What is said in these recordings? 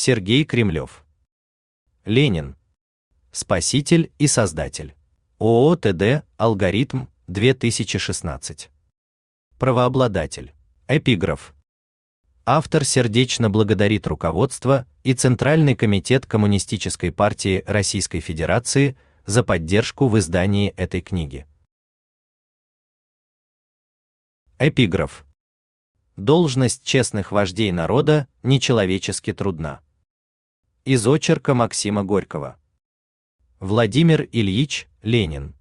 Сергей Кремлев. Ленин. Спаситель и создатель. ООО ТД «Алгоритм», 2016. Правообладатель. Эпиграф. Автор сердечно благодарит руководство и Центральный комитет Коммунистической партии Российской Федерации за поддержку в издании этой книги. Эпиграф. Должность честных вождей народа нечеловечески трудна. Из очерка Максима Горького. Владимир Ильич Ленин.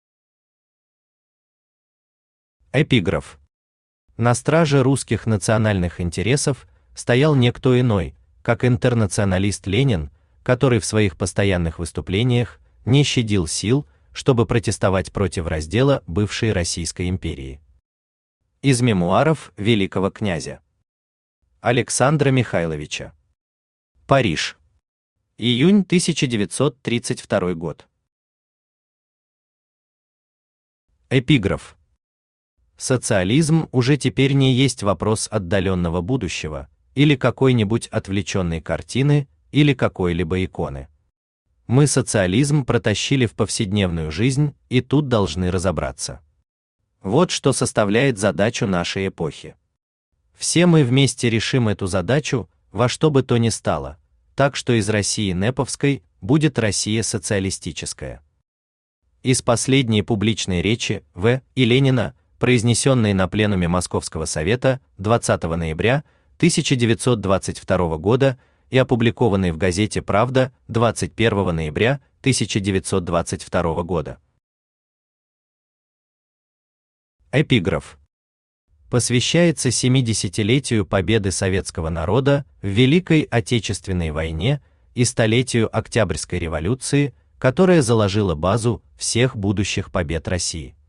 Эпиграф. На страже русских национальных интересов стоял никто иной, как интернационалист Ленин, который в своих постоянных выступлениях не щадил сил, чтобы протестовать против раздела бывшей Российской империи. Из мемуаров великого князя Александра Михайловича. Париж. Июнь 1932 год. Эпиграф. Социализм уже теперь не есть вопрос отдаленного будущего, или какой-нибудь отвлеченной картины, или какой-либо иконы. Мы социализм протащили в повседневную жизнь, и тут должны разобраться. Вот что составляет задачу нашей эпохи. Все мы вместе решим эту задачу, во что бы то ни стало, так что из России неповской будет Россия социалистическая. Из последней публичной речи В. и Ленина, произнесенной на пленуме Московского совета 20 ноября 1922 года и опубликованной в газете «Правда» 21 ноября 1922 года. Эпиграф. Посвящается 70-летию победы советского народа в Великой Отечественной войне и столетию Октябрьской революции, которая заложила базу всех будущих побед России.